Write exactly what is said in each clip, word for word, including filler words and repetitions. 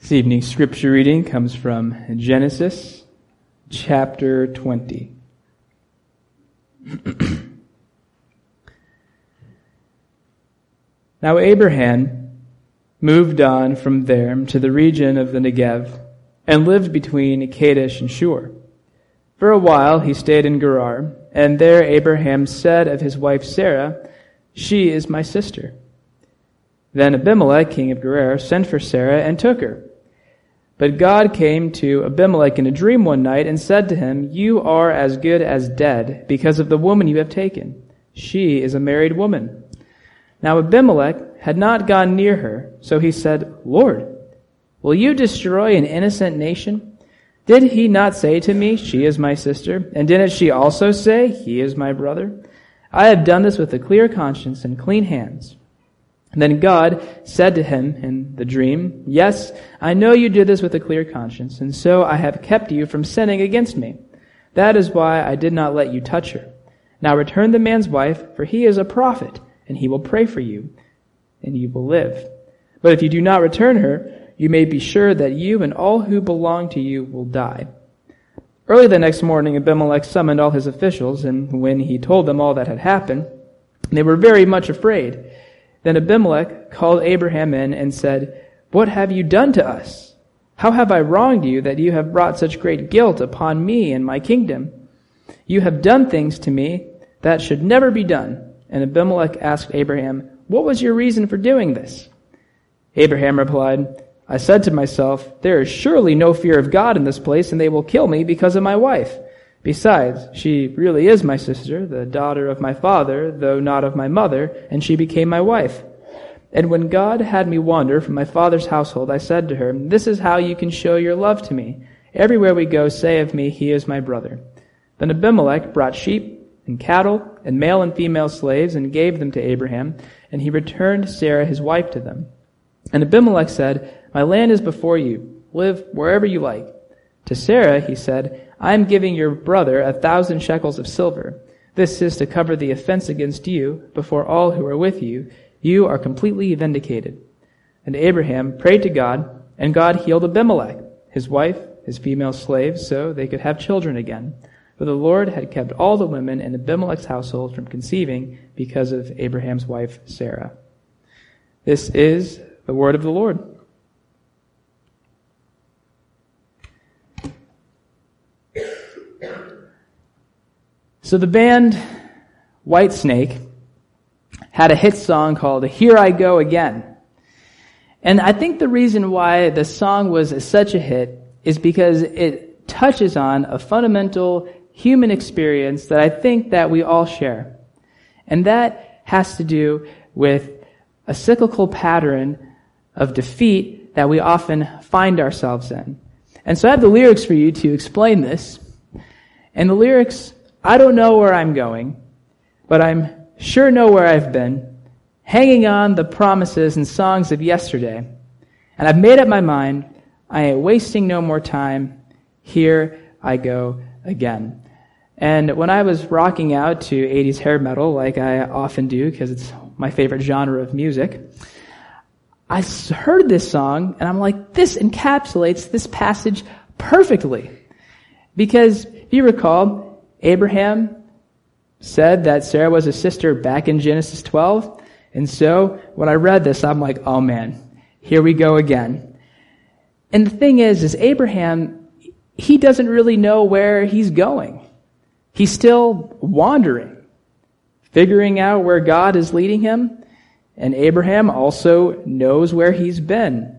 This evening's scripture reading comes from Genesis chapter twenty. Now Abraham moved on from there to the region of the Negev and lived between Kadesh and Shur. For a while he stayed in Gerar, and there Abraham said of his wife Sarah, "She is my sister." Then Abimelech, king of Gerar, sent for Sarah and took her. But God came to Abimelech in a dream one night and said to him, "You are as good as dead because of the woman you have taken. She is a married woman." Now Abimelech had not gone near her, so he said, "Lord, will you destroy an innocent nation? Did he not say to me, 'She is my sister'? And didn't she also say, 'He is my brother'? I have done this with a clear conscience and clean hands." And then God said to him in the dream, "Yes, I know you did this with a clear conscience, and so I have kept you from sinning against me. That is why I did not let you touch her. Now return the man's wife, for he is a prophet, and he will pray for you, and you will live. But if you do not return her, you may be sure that you and all who belong to you will die." Early the next morning, Abimelech summoned all his officials, and when he told them all that had happened, they were very much afraid. Then Abimelech called Abraham in and said, "What have you done to us? How have I wronged you that you have brought such great guilt upon me and my kingdom? You have done things to me that should never be done." And Abimelech asked Abraham, "What was your reason for doing this?" Abraham replied, "I said to myself, there is surely no fear of God in this place, and they will kill me because of my wife. Besides, she really is my sister, the daughter of my father, though not of my mother, and she became my wife. And when God had me wander from my father's household, I said to her, 'This is how you can show your love to me. Everywhere we go, say of me, he is my brother.' Then Abimelech brought sheep and cattle and male and female slaves and gave them to Abraham, and he returned Sarah his wife to them. And Abimelech said, 'My land is before you. Live wherever you like.' To Sarah he said, 'I am giving your brother a thousand shekels of silver. This is to cover the offense against you before all who are with you. You are completely vindicated.' And Abraham prayed to God, and God healed Abimelech, his wife, his female slaves, so they could have children again. For the Lord had kept all the women in Abimelech's household from conceiving because of Abraham's wife Sarah." This is the word of the Lord. So the band Whitesnake had a hit song called "Here I Go Again." And I think the reason why the song was such a hit is because it touches on a fundamental human experience that I think that we all share. And that has to do with a cyclical pattern of defeat that we often find ourselves in. And so I have the lyrics for you to explain this. And the lyrics, I don't know where I'm going, but I'm sure know where I've been, hanging on the promises and songs of yesterday. And I've made up my mind, I ain't wasting no more time, here I go again. And when I was rocking out to eighties hair metal, like I often do, because it's my favorite genre of music, I heard this song, and I'm like, this encapsulates this passage perfectly. Because if you recall, Abraham said that Sarah was his sister back in Genesis twelve. And so when I read this, I'm like, oh man, here we go again. And the thing is, is Abraham, he doesn't really know where he's going. He's still wandering, figuring out where God is leading him. And Abraham also knows where he's been.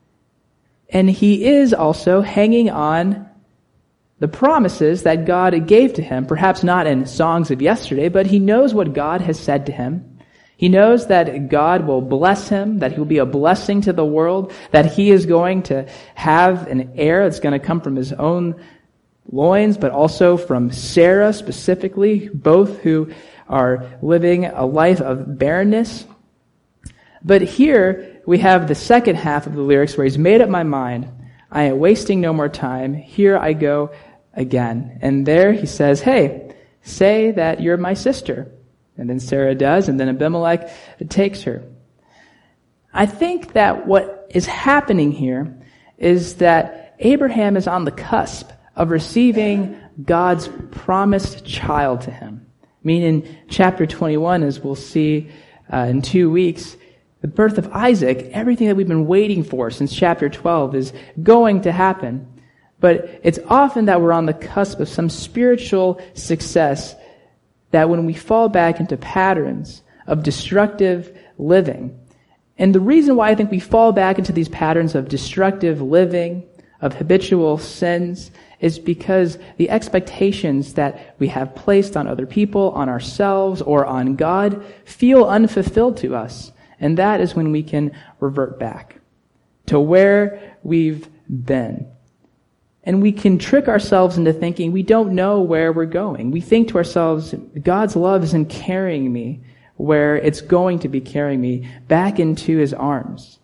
And he is also hanging on the promises that God gave to him, perhaps not in songs of yesterday, but he knows what God has said to him. He knows that God will bless him, that he will be a blessing to the world, that he is going to have an heir that's going to come from his own loins, but also from Sarah specifically, both who are living a life of barrenness. But here we have the second half of the lyrics where he's made up my mind. I ain't wasting no more time. Here I go again. And there he says, hey, say that you're my sister. And then Sarah does, and then Abimelech takes her. I think that what is happening here is that Abraham is on the cusp of receiving God's promised child to him. I mean, in chapter twenty-one, as we'll see uh, in two weeks, the birth of Isaac, everything that we've been waiting for since chapter twelve is going to happen. But it's often that we're on the cusp of some spiritual success that when we fall back into patterns of destructive living. And the reason why I think we fall back into these patterns of destructive living, of habitual sins, is because the expectations that we have placed on other people, on ourselves, or on God feel unfulfilled to us. And that is when we can revert back to where we've been. And we can trick ourselves into thinking we don't know where we're going. We think to ourselves, God's love isn't carrying me where it's going to be carrying me back into his arms.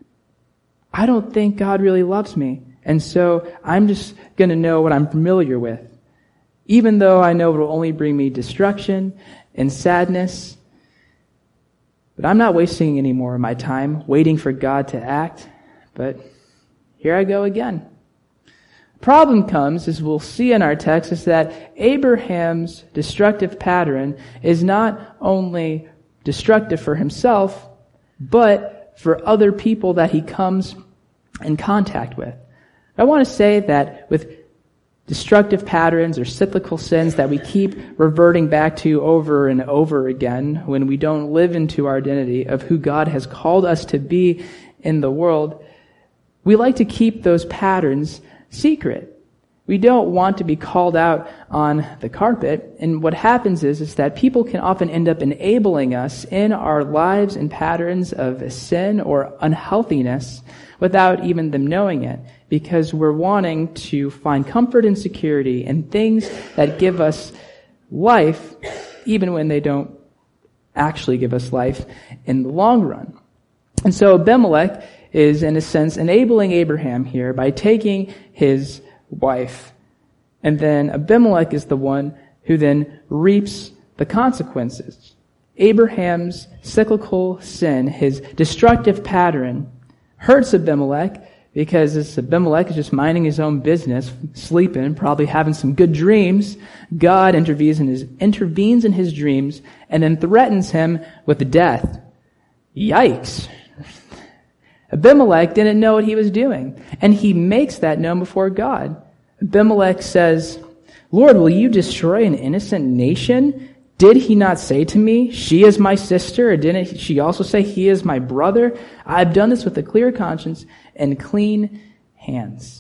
I don't think God really loves me. And so I'm just going to know what I'm familiar with. Even though I know it will only bring me destruction and sadness. But I'm not wasting any more of my time waiting for God to act. But here I go again. Problem comes, as we'll see in our text, is that Abraham's destructive pattern is not only destructive for himself, but for other people that he comes in contact with. I want to say that with destructive patterns or cyclical sins that we keep reverting back to over and over again when we don't live into our identity of who God has called us to be in the world, we like to keep those patterns secret. We don't want to be called out on the carpet. And what happens is, is that people can often end up enabling us in our lives and patterns of sin or unhealthiness without even them knowing it, because we're wanting to find comfort and security in things that give us life, even when they don't actually give us life in the long run. And so Abimelech is, in a sense, enabling Abraham here by taking his wife. And then Abimelech is the one who then reaps the consequences. Abraham's cyclical sin, his destructive pattern, hurts Abimelech because this Abimelech is just minding his own business, sleeping, probably having some good dreams. God intervenes in his, intervenes in his dreams and then threatens him with death. Yikes! Abimelech didn't know what he was doing, and he makes that known before God. Abimelech says, Lord, will you destroy an innocent nation? Did he not say to me, she is my sister, or didn't she also say, he is my brother? I've done this with a clear conscience and clean hands.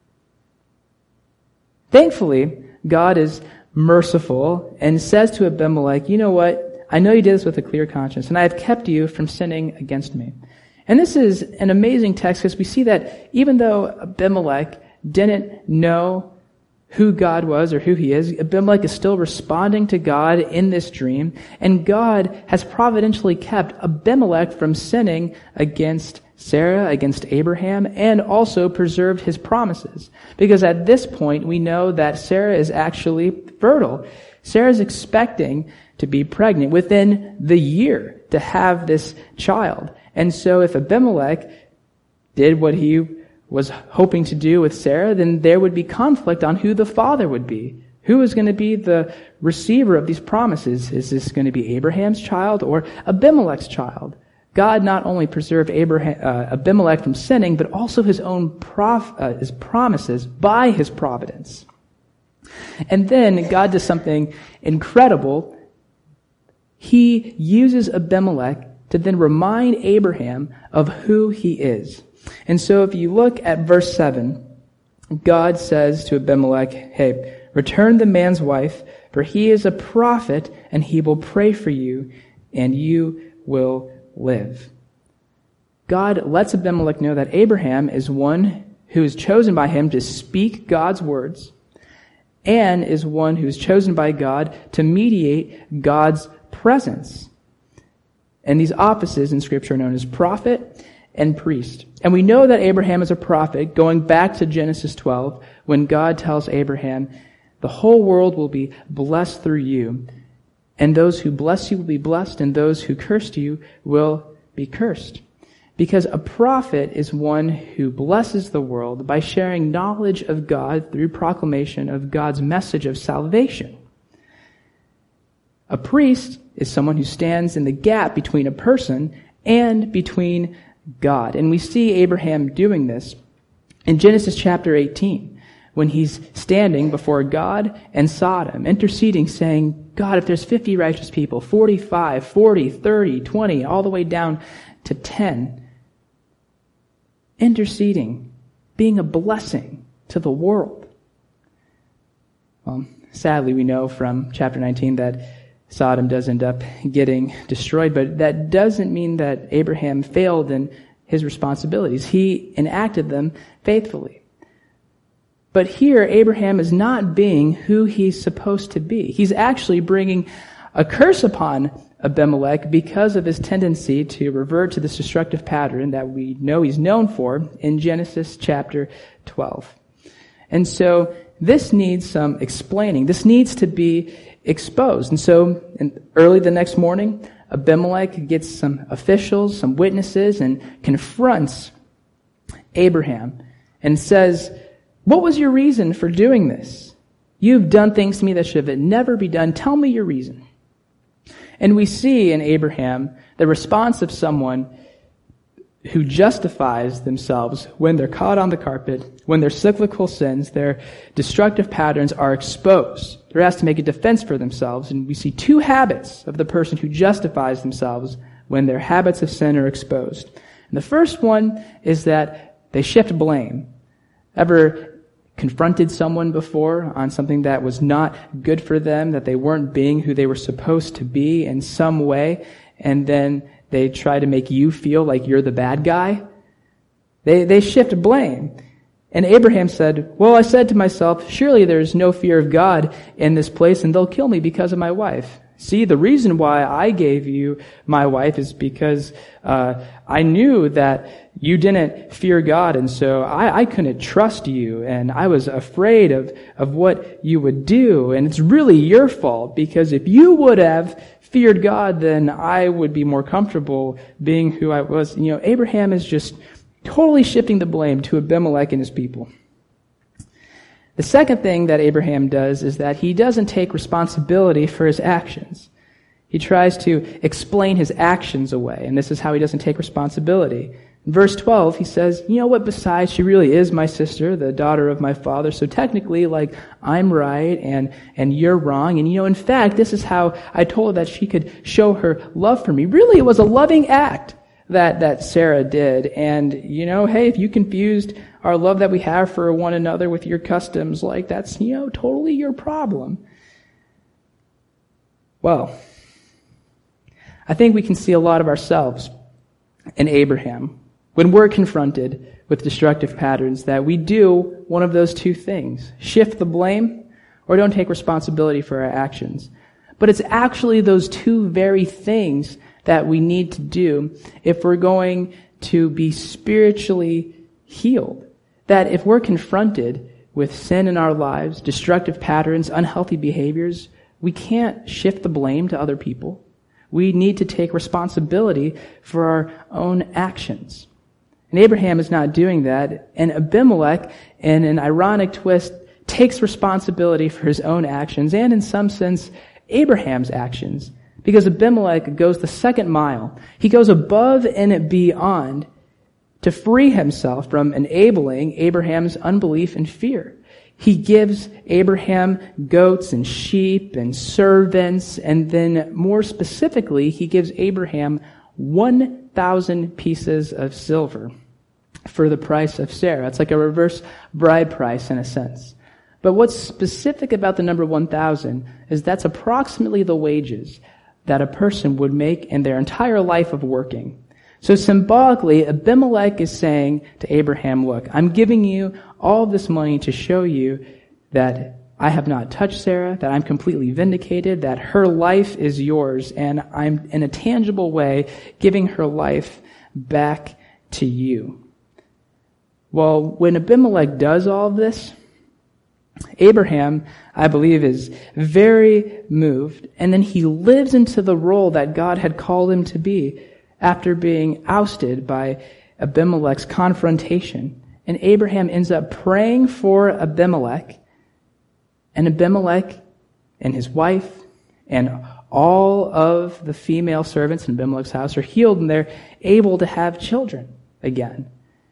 Thankfully, God is merciful and says to Abimelech, you know what? I know you did this with a clear conscience, and I have kept you from sinning against me. And this is an amazing text because we see that even though Abimelech didn't know who God was or who he is, Abimelech is still responding to God in this dream, and God has providentially kept Abimelech from sinning against Sarah, against Abraham, and also preserved his promises. Because at this point, we know that Sarah is actually fertile. Sarah is expecting to be pregnant within the year to have this child. And so if Abimelech did what he was hoping to do with Sarah, then there would be conflict on who the father would be. Who is going to be the receiver of these promises? Is this going to be Abraham's child or Abimelech's child? God not only preserved Abraham, uh, Abimelech from sinning, but also his own prof, uh, his promises by his providence. And then God does something incredible. He uses Abimelech to then remind Abraham of who he is. And so if you look at verse seven, God says to Abimelech, hey, return the man's wife, for he is a prophet, and he will pray for you, and you will live. God lets Abimelech know that Abraham is one who is chosen by him to speak God's words, and is one who is chosen by God to mediate God's presence. And these offices in Scripture are known as prophet and priest. And we know that Abraham is a prophet, going back to Genesis twelve, when God tells Abraham, the whole world will be blessed through you, and those who bless you will be blessed, and those who curse you will be cursed. Because a prophet is one who blesses the world by sharing knowledge of God through proclamation of God's message of salvation. A priest is someone who stands in the gap between a person and between God. And we see Abraham doing this in Genesis chapter eighteen, when he's standing before God and Sodom, interceding, saying, God, if there's fifty righteous people, forty-five, forty, thirty, twenty, all the way down to ten, interceding, being a blessing to the world. Well, sadly, we know from chapter nineteen that Sodom does end up getting destroyed, but that doesn't mean that Abraham failed in his responsibilities. He enacted them faithfully. But here, Abraham is not being who he's supposed to be. He's actually bringing a curse upon Abimelech because of his tendency to revert to this destructive pattern that we know he's known for in Genesis chapter twelve. And so this needs some explaining. This needs to be exposed. And so in, early the next morning, Abimelech gets some officials, some witnesses, and confronts Abraham and says, what was your reason for doing this? You've done things to me that should never be done. Tell me your reason. And we see in Abraham the response of someone who justifies themselves when they're caught on the carpet, when their cyclical sins, their destructive patterns are exposed. They're asked to make a defense for themselves, and we see two habits of the person who justifies themselves when their habits of sin are exposed. And the first one is that they shift blame. Ever confronted someone before on something that was not good for them, that they weren't being who they were supposed to be in some way, and then they try to make you feel like you're the bad guy? They they shift blame. And Abraham said, well, I said to myself, surely there's no fear of God in this place, and they'll kill me because of my wife. See, the reason why I gave you my wife is because uh, I knew that you didn't fear God, and so I, I couldn't trust you, and I was afraid of, of what you would do, and it's really your fault, because if you would have feared God, then I would be more comfortable being who I was. You know, Abraham is just totally shifting the blame to Abimelech and his people. The second thing that Abraham does is that he doesn't take responsibility for his actions. He tries to explain his actions away, and this is how he doesn't take responsibility. In verse twelve, he says, you know what, besides, she really is my sister, the daughter of my father, so technically, like, I'm right and, and you're wrong, and you know, in fact, this is how I told her that she could show her love for me. Really, it was a loving act that, that Sarah did, and, you know, hey, if you confused our love that we have for one another with your customs, like, that's, you know, totally your problem. Well, I think we can see a lot of ourselves in Abraham when we're confronted with destructive patterns, that we do one of those two things: shift the blame or don't take responsibility for our actions. But it's actually those two very things that we need to do if we're going to be spiritually healed. That if we're confronted with sin in our lives, destructive patterns, unhealthy behaviors, we can't shift the blame to other people. We need to take responsibility for our own actions. And Abraham is not doing that. And Abimelech, in an ironic twist, takes responsibility for his own actions and, in some sense, Abraham's actions. Because Abimelech goes the second mile. He goes above and beyond to free himself from enabling Abraham's unbelief and fear. He gives Abraham goats and sheep and servants, and then more specifically, he gives Abraham one thousand pieces of silver for the price of Sarah. It's like a reverse bride price in a sense. But what's specific about the number one thousand is that's approximately the wages that a person would make in their entire life of working. So symbolically, Abimelech is saying to Abraham, look, I'm giving you all of this money to show you that I have not touched Sarah, that I'm completely vindicated, that her life is yours, and I'm in a tangible way giving her life back to you. Well, when Abimelech does all of this, Abraham, I believe, is very moved, and then he lives into the role that God had called him to be after being ousted by Abimelech's confrontation. And Abraham ends up praying for Abimelech, and Abimelech and his wife and all of the female servants in Abimelech's house are healed, and they're able to have children again.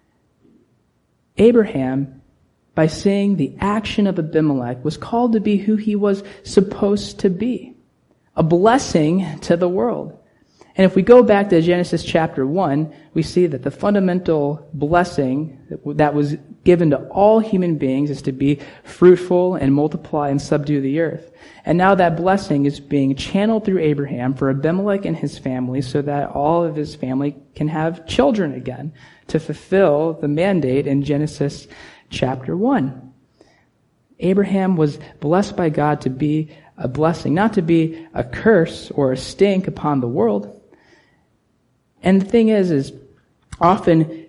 Abraham, by seeing the action of Abimelech, was called to be who he was supposed to be, a blessing to the world. And if we go back to Genesis chapter one, we see that the fundamental blessing that was given to all human beings is to be fruitful and multiply and subdue the earth. And now that blessing is being channeled through Abraham for Abimelech and his family so that all of his family can have children again to fulfill the mandate in Genesis chapter one. Abraham was blessed by God to be a blessing, not to be a curse or a stink upon the world. And the thing is, is often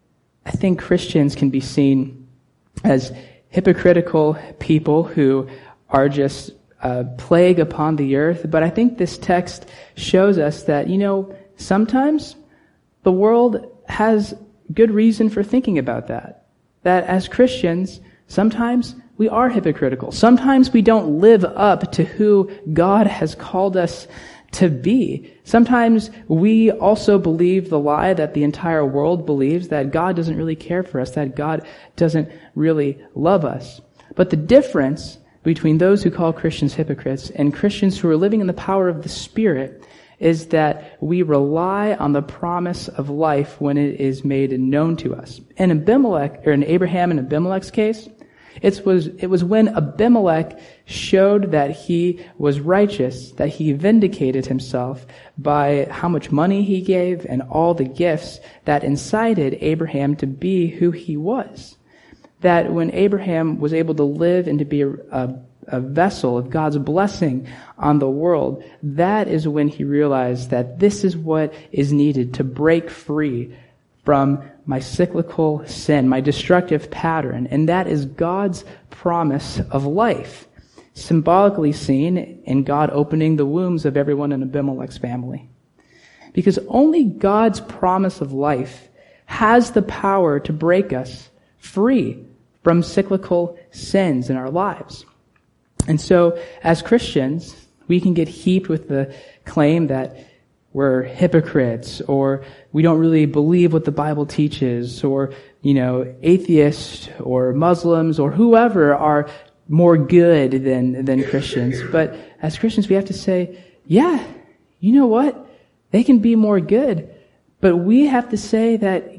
I think Christians can be seen as hypocritical people who are just a plague upon the earth. But I think this text shows us that, you know, sometimes the world has good reason for thinking about that. That as Christians, sometimes we are hypocritical. Sometimes we don't live up to who God has called us to be. Sometimes we also believe the lie that the entire world believes, that God doesn't really care for us, that God doesn't really love us. But the difference between those who call Christians hypocrites and Christians who are living in the power of the Spirit is that we rely on the promise of life when it is made known to us. In Abimelech, or in Abraham and Abimelech's case, It was, it was when Abimelech showed that he was righteous, that he vindicated himself by how much money he gave and all the gifts that incited Abraham to be who he was. That when Abraham was able to live and to be a, a, a vessel of God's blessing on the world, that is when he realized that this is what is needed to break free from my cyclical sin, my destructive pattern, and that is God's promise of life, symbolically seen in God opening the wombs of everyone in Abimelech's family. Because only God's promise of life has the power to break us free from cyclical sins in our lives. And so, as Christians, we can get heaped with the claim that we're hypocrites, or we don't really believe what the Bible teaches, or, you know, atheists or Muslims or whoever are more good than, than Christians. But as Christians, we have to say, yeah, you know what? They can be more good. But we have to say that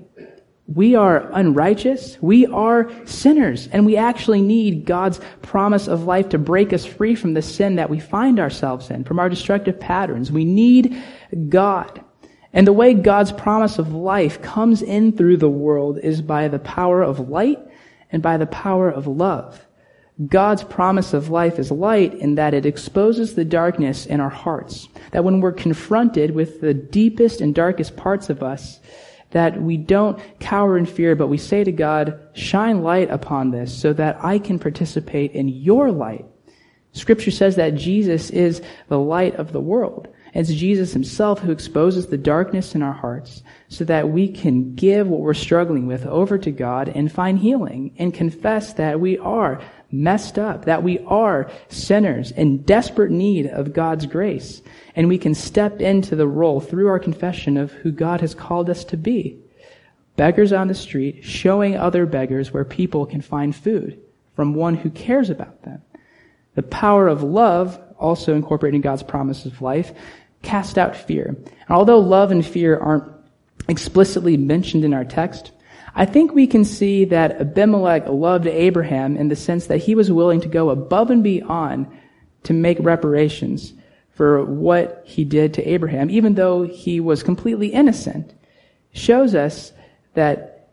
we are unrighteous, we are sinners, and we actually need God's promise of life to break us free from the sin that we find ourselves in, from our destructive patterns. We need God. And the way God's promise of life comes in through the world is by the power of light and by the power of love. God's promise of life is light in that it exposes the darkness in our hearts. That when we're confronted with the deepest and darkest parts of us, that we don't cower in fear, but we say to God, shine light upon this so that I can participate in your light. Scripture says that Jesus is the light of the world. It's Jesus himself who exposes the darkness in our hearts so that we can give what we're struggling with over to God and find healing and confess that we are messed up, that we are sinners in desperate need of God's grace. And we can step into the role through our confession of who God has called us to be. Beggars on the street, showing other beggars where people can find food from one who cares about them. The power of love, also incorporating God's promise of life, cast out fear. And although love and fear aren't explicitly mentioned in our text, I think we can see that Abimelech loved Abraham in the sense that he was willing to go above and beyond to make reparations for what he did to Abraham, even though he was completely innocent. Shows us that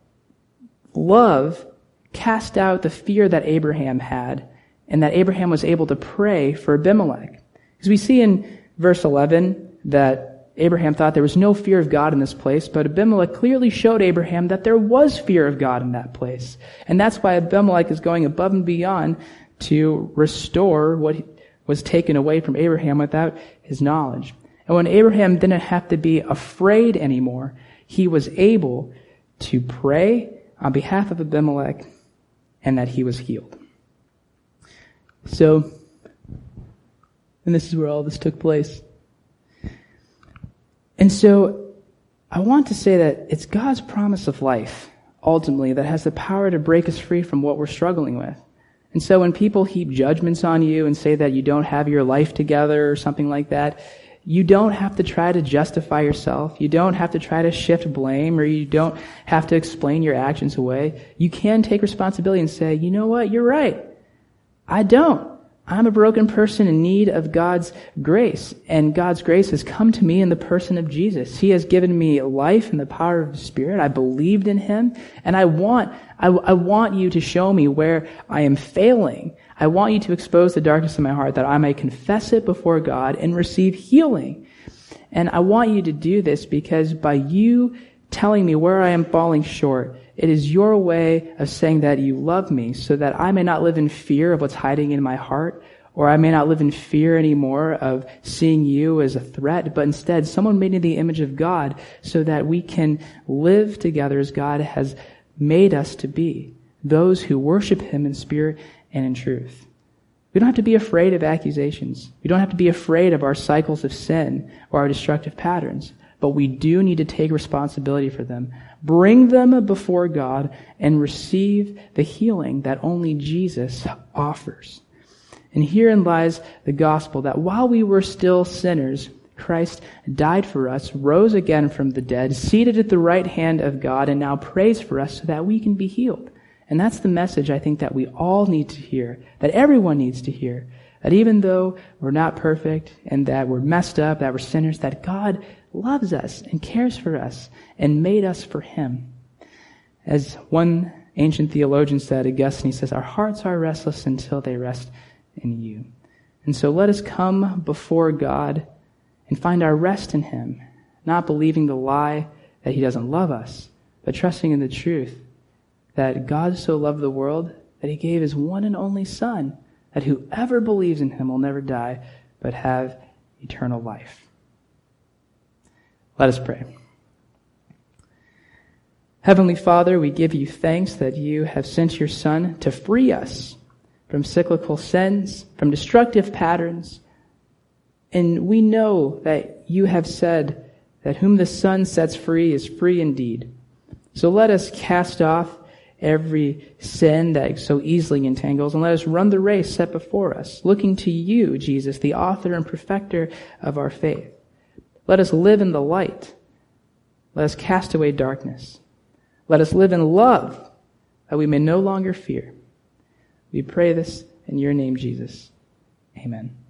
love cast out the fear that Abraham had, and that Abraham was able to pray for Abimelech. Because we see in verse eleven that Abraham thought there was no fear of God in this place, but Abimelech clearly showed Abraham that there was fear of God in that place. And that's why Abimelech is going above and beyond to restore what was taken away from Abraham without his knowledge. And when Abraham didn't have to be afraid anymore, he was able to pray on behalf of Abimelech and that he was healed. So, and this is where all this took place. And so, I want to say that it's God's promise of life, ultimately, that has the power to break us free from what we're struggling with. And so when people heap judgments on you and say that you don't have your life together or something like that, you don't have to try to justify yourself. You don't have to try to shift blame, or you don't have to explain your actions away. You can take responsibility and say, you know what, you're right. I don't. I'm a broken person in need of God's grace, and God's grace has come to me in the person of Jesus. He has given me life and the power of the Spirit. I believed in Him, and I want, I, I want you to show me where I am failing. I want you to expose the darkness in my heart that I may confess it before God and receive healing. And I want you to do this because by you telling me where I am falling short, it is your way of saying that you love me so that I may not live in fear of what's hiding in my heart, or I may not live in fear anymore of seeing you as a threat, but instead someone made in the image of God so that we can live together as God has made us to be, those who worship Him in spirit and in truth. We don't have to be afraid of accusations. We don't have to be afraid of our cycles of sin or our destructive patterns. But we do need to take responsibility for them, bring them before God, and receive the healing that only Jesus offers. And herein lies the gospel that while we were still sinners, Christ died for us, rose again from the dead, seated at the right hand of God, and now prays for us so that we can be healed. And that's the message I think that we all need to hear, that everyone needs to hear, that even though we're not perfect and that we're messed up, that we're sinners, that God loves us and cares for us and made us for Him. As one ancient theologian said, Augustine, he says, our hearts are restless until they rest in you. And so let us come before God and find our rest in Him, not believing the lie that He doesn't love us, but trusting in the truth that God so loved the world that He gave His one and only Son, that whoever believes in Him will never die, but have eternal life. Let us pray. Heavenly Father, we give you thanks that you have sent your Son to free us from cyclical sins, from destructive patterns. And we know that you have said that whom the Son sets free is free indeed. So let us cast off every sin that so easily entangles, and let us run the race set before us, looking to you, Jesus, the author and perfecter of our faith. Let us live in the light. Let us cast away darkness. Let us live in love, that we may no longer fear. We pray this in your name, Jesus. Amen.